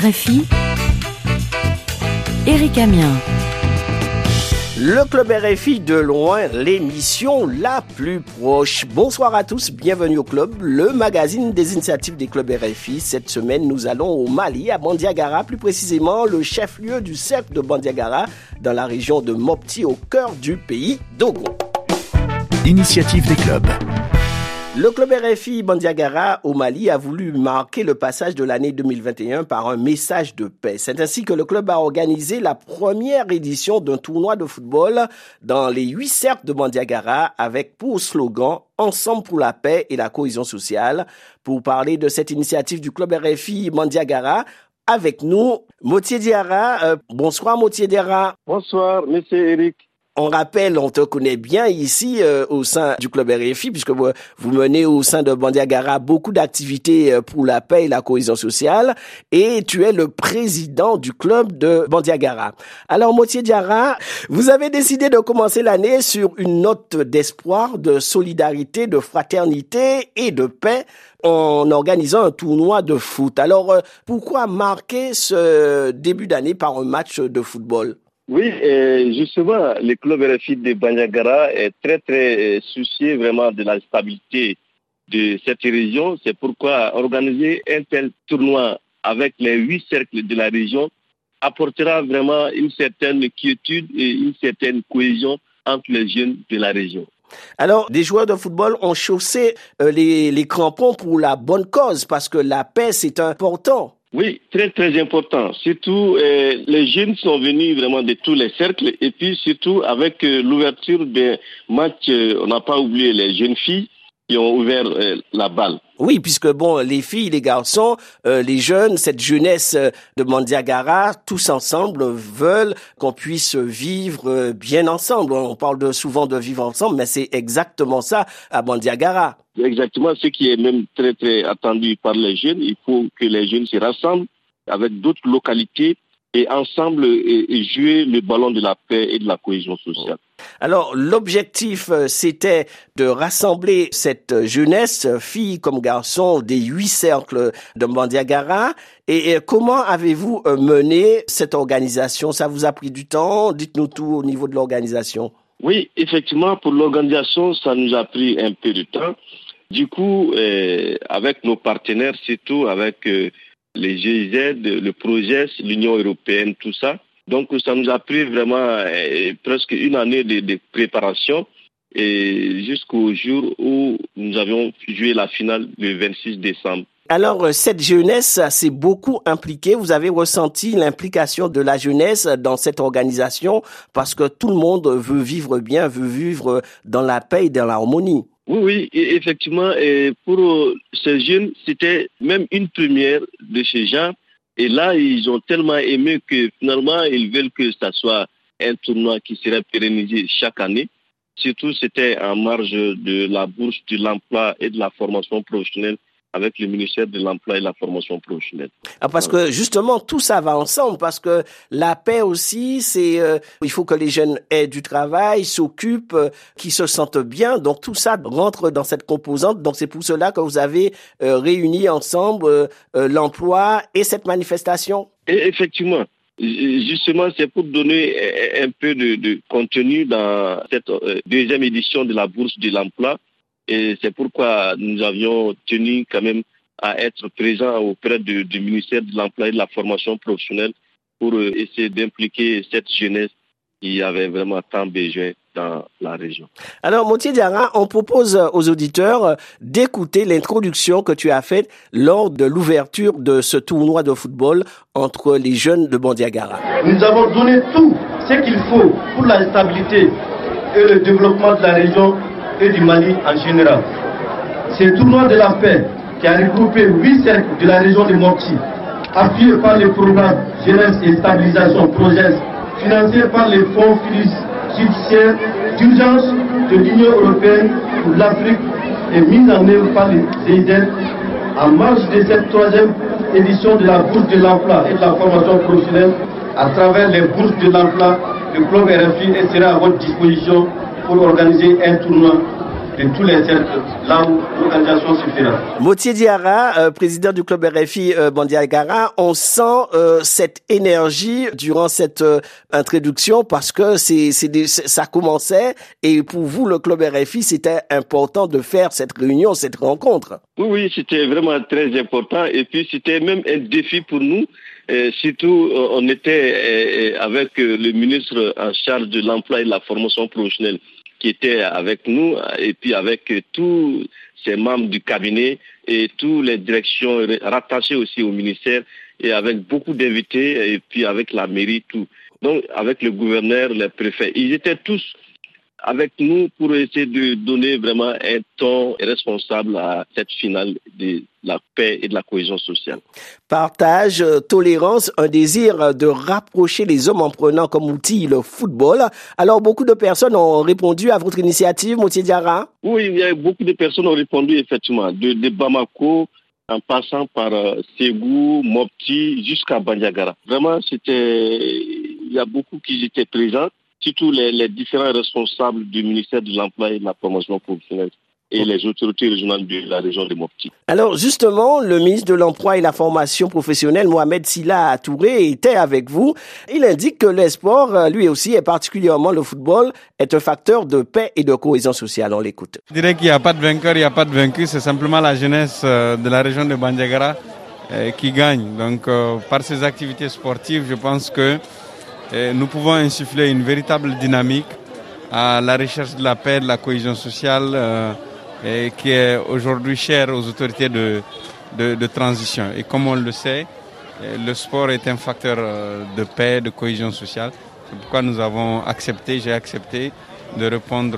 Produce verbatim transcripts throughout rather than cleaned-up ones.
R F I, Éric Amien. Le Club R F I de loin, l'émission la plus proche. Bonsoir à tous, bienvenue au Club, le magazine des initiatives des clubs R F I. Cette semaine, nous allons au Mali, à Bandiagara, plus précisément le chef-lieu du cercle de Bandiagara, dans la région de Mopti, au cœur du pays d'Ogo. Initiative des clubs. Le club R F I Bandiagara au Mali a voulu marquer le passage de l'année deux mille vingt et un par un message de paix. C'est ainsi que le club a organisé la première édition d'un tournoi de football dans les huit cercles de Bandiagara avec pour slogan « Ensemble pour la paix et la cohésion sociale ». Pour parler de cette initiative du club R F I Bandiagara, avec nous, Motier Diarra. Euh, bonsoir Motier Diarra. Bonsoir, monsieur Éric. On rappelle, on te connaît bien ici euh, au sein du club R F I puisque vous, vous menez au sein de Bandiagara beaucoup d'activités pour la paix et la cohésion sociale et tu es le président du club de Bandiagara. Alors Motier Diarra, vous avez décidé de commencer l'année sur une note d'espoir, de solidarité, de fraternité et de paix en organisant un tournoi de foot. Alors euh, pourquoi marquer ce début d'année par un match de football ? Oui, et justement, le club R F I de Bandiagara est très, très soucieux vraiment de la stabilité de cette région. C'est pourquoi organiser un tel tournoi avec les huit cercles de la région apportera vraiment une certaine quiétude et une certaine cohésion entre les jeunes de la région. Alors, des joueurs de football ont chaussé euh, les, les crampons pour la bonne cause parce que la paix, c'est important. Oui, très très important. Surtout, euh, les jeunes sont venus vraiment de tous les cercles et puis surtout avec euh, l'ouverture des matchs, euh, on n'a pas oublié les jeunes filles qui ont ouvert euh, la balle. Oui, puisque bon, les filles, les garçons, euh, les jeunes, cette jeunesse de Bandiagara, tous ensemble veulent qu'on puisse vivre euh, bien ensemble. On parle de, souvent de vivre ensemble, mais c'est exactement ça à Bandiagara. Exactement, ce qui est même très très attendu par les jeunes. Il faut que les jeunes se rassemblent avec d'autres localités et ensemble et, et jouer le ballon de la paix et de la cohésion sociale. Alors, l'objectif, c'était de rassembler cette jeunesse, filles comme garçons, des huit cercles de Bandiagara. Et, et comment avez-vous mené cette organisation ? Ça vous a pris du temps ? Dites-nous tout au niveau de l'organisation. Oui, effectivement, pour l'organisation, ça nous a pris un peu de temps. Du coup, euh, avec nos partenaires, surtout avec euh, les G I Z, le projet, l'Union européenne, tout ça. Donc, ça nous a pris vraiment euh, presque une année de, de préparation et jusqu'au jour où nous avions joué la finale le vingt-six décembre. Alors, cette jeunesse s'est beaucoup impliquée. Vous avez ressenti l'implication de la jeunesse dans cette organisation parce que tout le monde veut vivre bien, veut vivre dans la paix et dans l'harmonie. Oui, oui, et effectivement, et pour ces jeunes, c'était même une première de ce genre. Et là, ils ont tellement aimé que finalement, ils veulent que ça soit un tournoi qui serait pérennisé chaque année. Surtout, c'était en marge de la bourse de l'emploi et de la formation professionnelle avec le ministère de l'Emploi et de la formation professionnelle. Ah, parce que justement, tout ça va ensemble, parce que la paix aussi, c'est euh, il faut que les jeunes aient du travail, s'occupent, euh, qu'ils se sentent bien. Donc tout ça rentre dans cette composante. Donc c'est pour cela que vous avez euh, réuni ensemble euh, euh, l'emploi et cette manifestation. Et effectivement. Justement, c'est pour donner un peu de, de contenu dans cette euh, deuxième édition de la bourse de l'emploi. Et c'est pourquoi nous avions tenu quand même à être présents auprès de, du ministère de l'Emploi et de la formation professionnelle pour euh, essayer d'impliquer cette jeunesse qui avait vraiment tant besoin dans la région. Alors, Motier Diarra, on propose aux auditeurs d'écouter l'introduction que tu as faite lors de l'ouverture de ce tournoi de football entre les jeunes de Bandiagara. Nous avons donné tout ce qu'il faut pour la stabilité et le développement de la région et du Mali en général. C'est le tournoi de la paix qui a regroupé huit cercles de la région de Mopti, appuyé par le programme Jeunesse et Stabilisation Projet, financé par les fonds fiduciaires d'urgence de l'Union européenne pour l'Afrique et mis en œuvre par les G I Z en marge de cette troisième édition de la bourse de l'emploi et de la formation professionnelle. À travers les bourses de l'emploi, le club R F I sera à votre disposition pour organiser un tournoi de tous les cercles, là où l'organisation se fera. Motier Diarra, euh, président du club R F I euh, Bandiagara, on sent euh, cette énergie durant cette euh, introduction parce que c'est, c'est des, ça commençait et pour vous, le club R F I, c'était important de faire cette réunion, cette rencontre. Oui, oui, c'était vraiment très important et puis c'était même un défi pour nous. Et surtout, on était avec le ministre en charge de l'emploi et de la formation professionnelle qui était avec nous et puis avec tous ces membres du cabinet et toutes les directions rattachées aussi au ministère et avec beaucoup d'invités et puis avec la mairie, tout. Donc, avec le gouverneur, les préfets, ils étaient tous avec nous pour essayer de donner vraiment un ton responsable à cette finale de la paix et de la cohésion sociale. Partage, tolérance, un désir de rapprocher les hommes en prenant comme outil le football. Alors, beaucoup de personnes ont répondu à votre initiative, Motier Diarra? Oui, il y a beaucoup de personnes ont répondu, effectivement, de, de Bamako, en passant par euh, Ségou, Mopti, jusqu'à Bandiagara. Vraiment, c'était, il y a beaucoup qui étaient présents. Surtout les, les différents responsables du ministère de l'Emploi et de la promotion professionnelle et les autorités régionales de la région de Mopti. Alors justement, le ministre de l'Emploi et de la formation professionnelle, Mohamed Silla Touré, était avec vous. Il indique que le sport, lui aussi, et particulièrement le football, est un facteur de paix et de cohésion sociale. On l'écoute. Je dirais qu'il n'y a pas de vainqueur, il n'y a pas de vaincu. C'est simplement la jeunesse de la région de Bandiagara qui gagne. Donc par ces activités sportives, je pense que Et nous pouvons insuffler une véritable dynamique à la recherche de la paix, de la cohésion sociale euh, et qui est aujourd'hui chère aux autorités de, de, de transition. Et comme on le sait, le sport est un facteur de paix, de cohésion sociale. C'est pourquoi nous avons accepté, j'ai accepté de répondre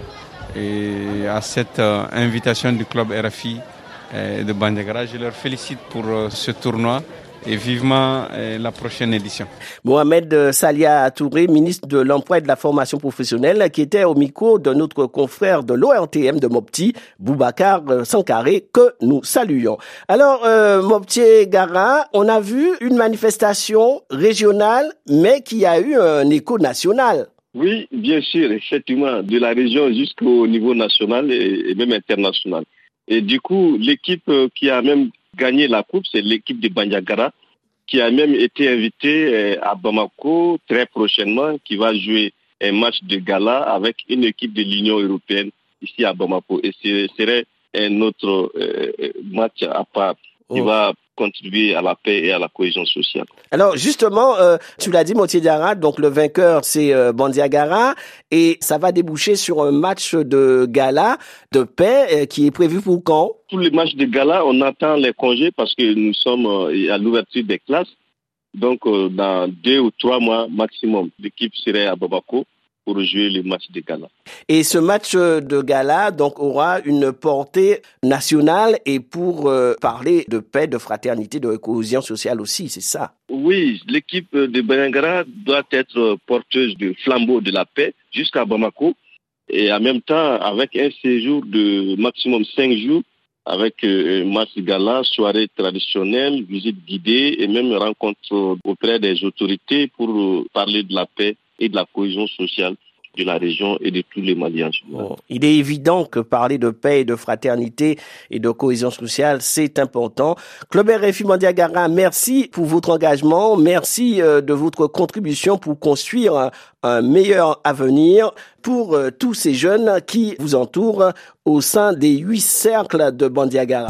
euh, et à cette euh, invitation du club R F I euh, de Bandiagara. Je leur félicite pour euh, ce tournoi. Et vivement euh, la prochaine édition. Mohamed Silla Touré, ministre de l'Emploi et de la formation professionnelle, qui était au micro de notre confrère de l'O R T M de Mopti, Boubacar Sankaré, que nous saluons. Alors, euh, Motier Diarra, on a vu une manifestation régionale, mais qui a eu un écho national. Oui, bien sûr, effectivement, de la région jusqu'au niveau national et, et même international. Et du coup, l'équipe qui a même gagné la coupe, c'est l'équipe de Bandiagara qui a même été invitée à Bamako très prochainement, qui va jouer un match de gala avec une équipe de l'Union européenne ici à Bamako. Et ce serait un autre euh, match à part qui oh. va contribuer à la paix et à la cohésion sociale. Alors justement, euh, tu l'as dit, Motier Diarra, donc le vainqueur c'est euh, Bandiagara et ça va déboucher sur un match de gala, de paix euh, qui est prévu pour quand? Pour les matchs de gala, on attend les congés parce que nous sommes euh, à l'ouverture des classes. Donc euh, dans deux ou trois mois maximum, l'équipe serait à Bamako pour jouer le match de gala. Et ce match de gala donc aura une portée nationale et pour euh, parler de paix, de fraternité, de cohésion sociale aussi, c'est ça? Oui, l'équipe de Bandiagara doit être porteuse de flambeau de la paix jusqu'à Bamako et en même temps avec un séjour de maximum cinq jours avec euh, match de gala, soirée traditionnelle, visite guidée et même rencontre auprès des autorités pour euh, parler de la paix et de la cohésion sociale de la région et de tous les Maliens. Bon, il est évident que parler de paix et de fraternité et de cohésion sociale, c'est important. Club R F I Bandiagara, merci pour votre engagement, merci euh, de votre contribution pour construire un, un meilleur avenir pour euh, tous ces jeunes qui vous entourent au sein des huit cercles de Bandiagara.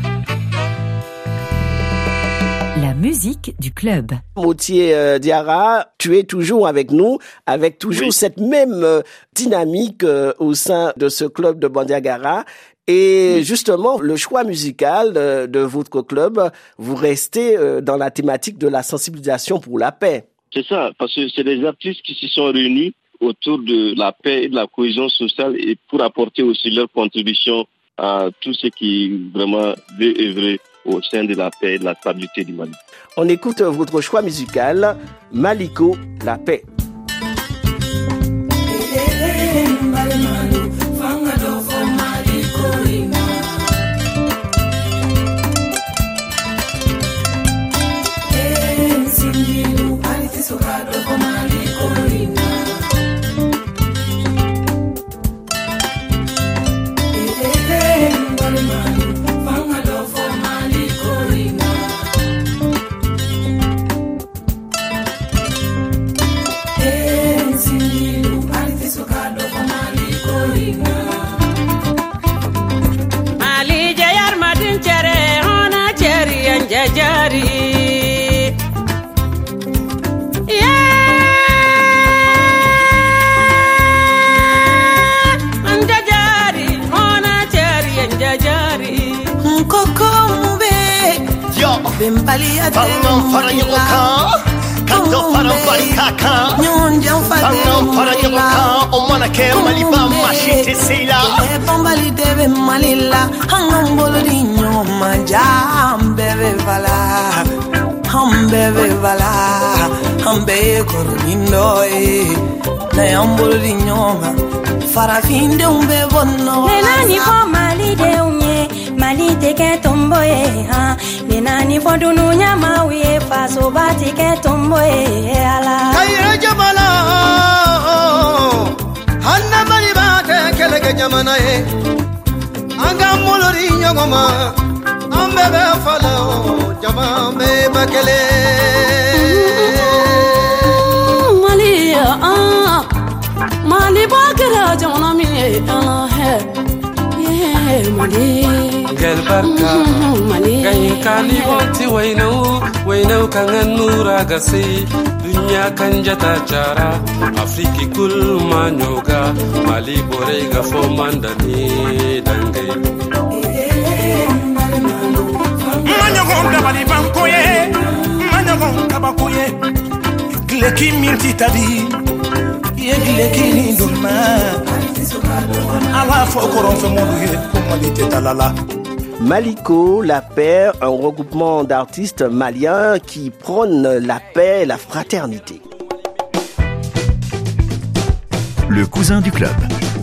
La musique du club. Motier euh, Diarra, tu es toujours avec nous, avec toujours oui. cette même euh, dynamique euh, au sein de ce club de Bandiagara. Et oui. justement, le choix musical euh, de votre club, vous restez euh, dans la thématique de la sensibilisation pour la paix. C'est ça, parce que c'est des artistes qui se sont réunis autour de la paix et de la cohésion sociale et pour apporter aussi leur contribution à tout ce qui vraiment veut œuvrer au sein de la paix et de la stabilité du Mali. On écoute votre choix musical, Maliko, la paix. jari. Yeah, anja jari, ona jari, anja jari. Koko mube, yo, bimbali ate Tangan para yoka, kanto para barikaka, nyonja fate, tangan para yoka, omana ke maliba mashite sila. Bimbali debe malila, hangam bolodi nyoma jambebe vala, hambebe vala, hambe korindoe, na yambolodi nyoma, farafinde umbe bonno. Nenani po mali de unye, mali teke tomboye ha. Nenani po dunu nyama uye faso bati ke tomboye ala. Kayre jamala, hanna mali bate kele ke jamana e. Anga molori nyoma, ambebe fala jamame bakele. Mali ah, mali bakera jamana mi ala he. Mali gel barka kai kani bonti wainau wainau kangan nura gasi dunya kan jata cara afriki kul manyoga mali bore ga fo mandani dangai Manyogon da bali bankoye manyogon kabakoye gleki minti tadi ye gleki ni dulma ala fo koron fe moduye ko malite talala. Maliko, la paix, un regroupement d'artistes maliens qui prônent la paix et la fraternité. Le cousin du club.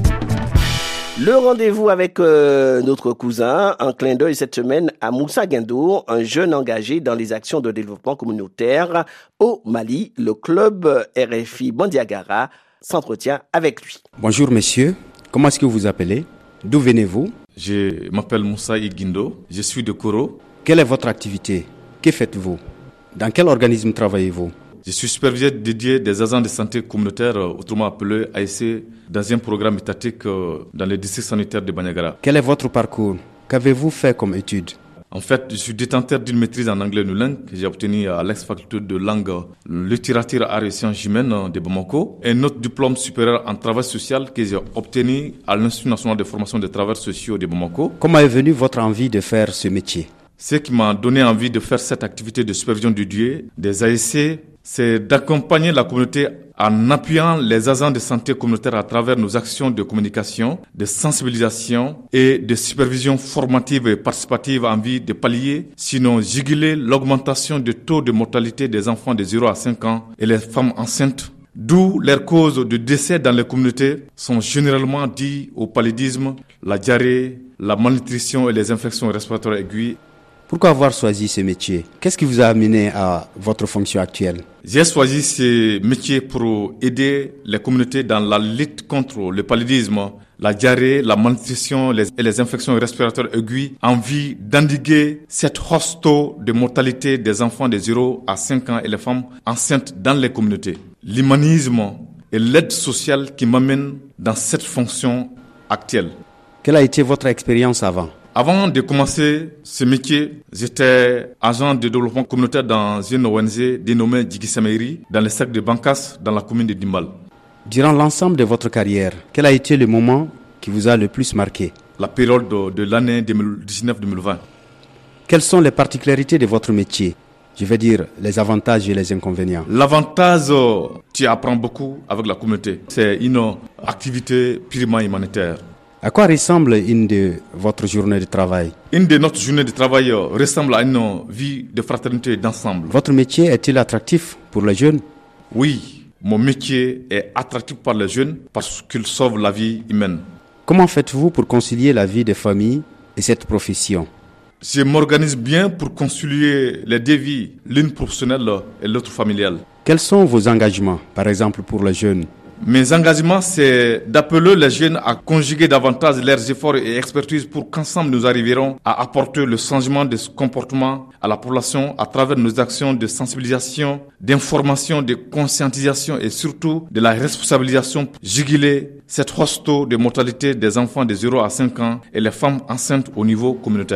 Le rendez-vous avec euh, notre cousin, un clin d'œil cette semaine à Moussa Guindour, un jeune engagé dans les actions de développement communautaire au Mali. Le club R F I Bandiagara s'entretient avec lui. Bonjour monsieur, comment est-ce que vous vous appelez? D'où venez-vous? Je m'appelle Moussa Guindo, je suis de Koro. Quelle est votre activité? Que faites-vous? Dans quel organisme travaillez-vous? Je suis superviseur dédié des agents de santé communautaire, autrement appelé A S C, dans un programme étatique dans les districts sanitaires de Bandiagara. Quel est votre parcours? Qu'avez-vous fait comme études? En fait, je suis détenteur d'une maîtrise en anglais unilingue que j'ai obtenue à l'ex-faculté de langue littérature arts et sciences humaines de Bamako. Et un autre diplôme supérieur en travail social que j'ai obtenu à l'Institut national de formation des travailleurs sociaux de Bamako. Comment est venue votre envie de faire ce métier? Ce qui m'a donné envie de faire cette activité de supervision du Dieu des A S C, c'est d'accompagner la communauté en appuyant les agents de santé communautaire à travers nos actions de communication, de sensibilisation et de supervision formative et participative en vue de pallier, sinon juguler l'augmentation du taux de mortalité des enfants de zéro à cinq ans et les femmes enceintes, d'où les causes de décès dans les communautés sont généralement dues au paludisme, la diarrhée, la malnutrition et les infections respiratoires aiguës. Pourquoi avoir choisi ce métier? Qu'est-ce qui vous a amené à votre fonction actuelle? J'ai choisi ce métier pour aider les communautés dans la lutte contre le paludisme, la diarrhée, la malnutrition les, et les infections respiratoires aiguës en vue d'endiguer cette hausse taux de mortalité des enfants de zéro à cinq ans et les femmes enceintes dans les communautés. L'humanisme et l'aide sociale qui m'amènent dans cette fonction actuelle. Quelle a été votre expérience avant? Avant de commencer ce métier, j'étais agent de développement communautaire dans une O N G dénommée Djigisameri, dans le cercle de Bankas, dans la commune de Dimbal. Durant l'ensemble de votre carrière, quel a été le moment qui vous a le plus marqué? La période de, de l'année deux mille dix-neuf deux mille vingt. Quelles sont les particularités de votre métier? Je veux dire, les avantages et les inconvénients. L'avantage, tu apprends beaucoup avec la communauté. C'est une activité purement humanitaire. À quoi ressemble une de votre journée de travail? Une de notre journée de travail ressemble à une vie de fraternité et d'ensemble. Votre métier est-il attractif pour les jeunes? Oui, mon métier est attractif par les jeunes parce qu'il sauve la vie humaine. Comment faites-vous pour concilier la vie de famille et cette profession? Je m'organise bien pour concilier les deux vies, l'une professionnelle et l'autre familiale. Quels sont vos engagements, par exemple pour les jeunes? Mes engagements, c'est d'appeler les jeunes à conjuguer davantage leurs efforts et expertises pour qu'ensemble nous arriverons à apporter le changement de comportement à la population à travers nos actions de sensibilisation, d'information, de conscientisation et surtout de la responsabilisation pour juguler cette hausse taux de mortalité des enfants de zéro à cinq ans et les femmes enceintes au niveau communautaire.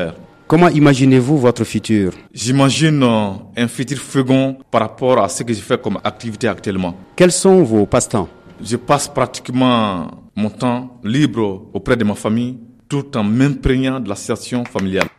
Comment imaginez-vous votre futur? J'imagine euh, un futur fécond par rapport à ce que je fais comme activité actuellement. Quels sont vos passe-temps? Je passe pratiquement mon temps libre auprès de ma famille, tout en m'imprégnant de la situation familiale.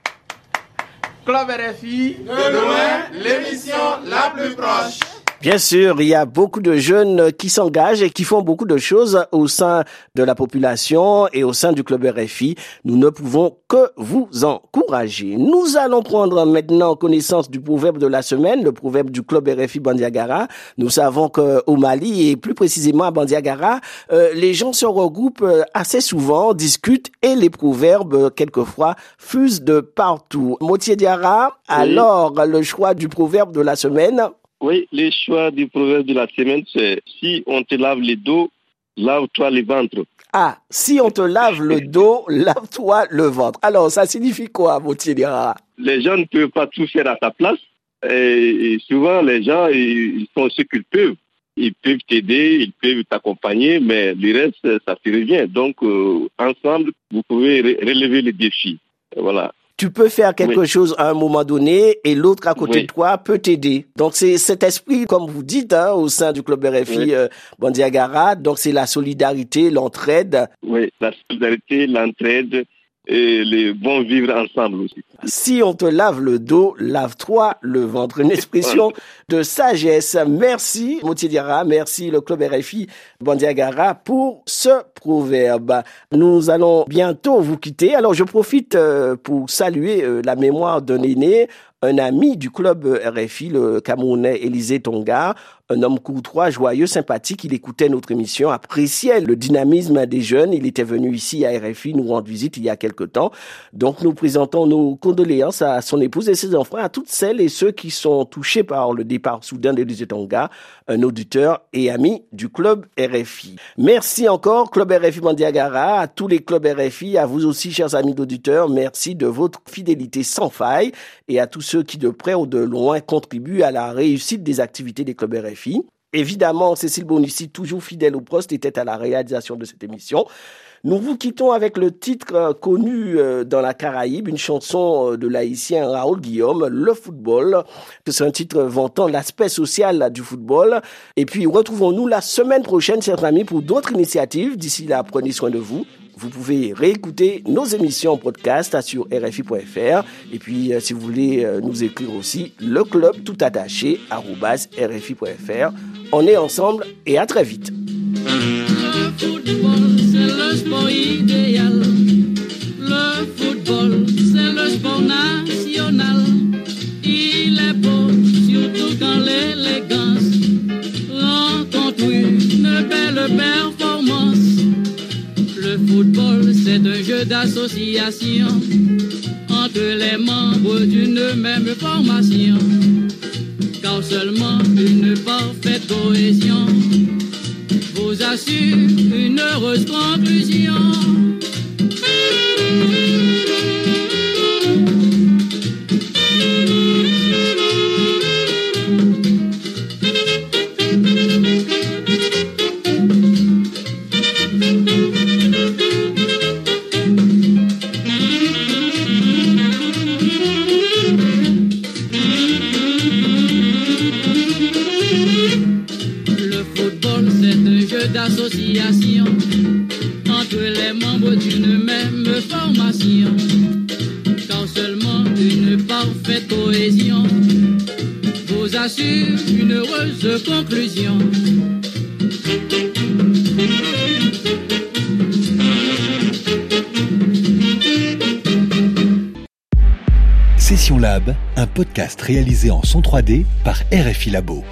Club R F I, de loin, l'émission la plus proche. Bien sûr, il y a beaucoup de jeunes qui s'engagent et qui font beaucoup de choses au sein de la population et au sein du Club R F I. Nous ne pouvons que vous encourager. Nous allons prendre maintenant connaissance du proverbe de la semaine, le proverbe du Club R F I Bandiagara. Nous savons qu'au Mali et plus précisément à Bandiagara, euh, les gens se regroupent assez souvent, discutent et les proverbes, quelquefois, fusent de partout. Motier Diarra, oui. Alors le choix du proverbe de la semaine? Oui, le choix du proverbe de la semaine, c'est « Si on te lave le dos, lave-toi le ventre ». Ah, si on te lave le dos, lave-toi le ventre. Alors, ça signifie quoi, Motier Diarra? Les gens ne peuvent pas tout faire à ta place. Et souvent, les gens, ils font ce qu'ils peuvent. Ils peuvent t'aider, ils peuvent t'accompagner, mais le reste, ça te revient. Donc, euh, ensemble, vous pouvez relever les défis. Voilà. Tu peux faire quelque oui. chose à un moment donné et l'autre à côté oui. de toi peut t'aider. Donc c'est cet esprit, comme vous dites, hein, au sein du Club R F I oui. euh, Bandiagara. Donc c'est la solidarité, l'entraide. Oui, la solidarité, l'entraide et le bon vivre ensemble aussi. Si on te lave le dos, lave-toi le ventre. Une expression de sagesse. Merci Motier Diarra, merci le Club R F I Bandiagara pour ce proverbe. Nous allons bientôt vous quitter. Alors je profite euh, pour saluer euh, la mémoire d'un aîné, un ami du Club R F I, le Camerounais Élisée Tonga, un homme courtois, joyeux, sympathique. Il écoutait notre émission, appréciait le dynamisme des jeunes. Il était venu ici à R F I nous rendre visite il y a quelque temps. Donc nous présentons nos condoléances à son épouse et ses enfants, à toutes celles et ceux qui sont touchés par le départ soudain d'Élisée Tonga, un auditeur et ami du Club R F I. Merci encore Club R F I Bandiagara, à tous les clubs R F I, à vous aussi chers amis d'auditeurs. Merci de votre fidélité sans faille et à tous ceux qui de près ou de loin contribuent à la réussite des activités des clubs R F I. Évidemment, Cécile Bonissi, toujours fidèle au poste, était à la réalisation de cette émission. Nous vous quittons avec le titre euh, connu euh, dans la Caraïbe, une chanson euh, de l'haïtien Raoul Guillaume, Le football. C'est un titre vantant l'aspect social du football. Et puis, retrouvons-nous la semaine prochaine, chers amis, pour d'autres initiatives. D'ici là, prenez soin de vous. Vous pouvez réécouter nos émissions en podcast sur R F I point F R. Et puis, euh, si vous voulez euh, nous écrire aussi, le club tout attaché, arobase R F I point F R. On est ensemble et à très vite. Le football, c'est le sport idéal. Le football, c'est le sport national. Il est beau, surtout quand l'élégance rencontre une belle performance. Le football, c'est un jeu d'association entre les membres d'une même formation. Car seulement une parfaite cohésion vous assure une heureuse conclusion. D'association entre les membres d'une même formation, car seulement une parfaite cohésion vous assure une heureuse conclusion. Session Lab, un podcast réalisé en son trois D par R F I Labo.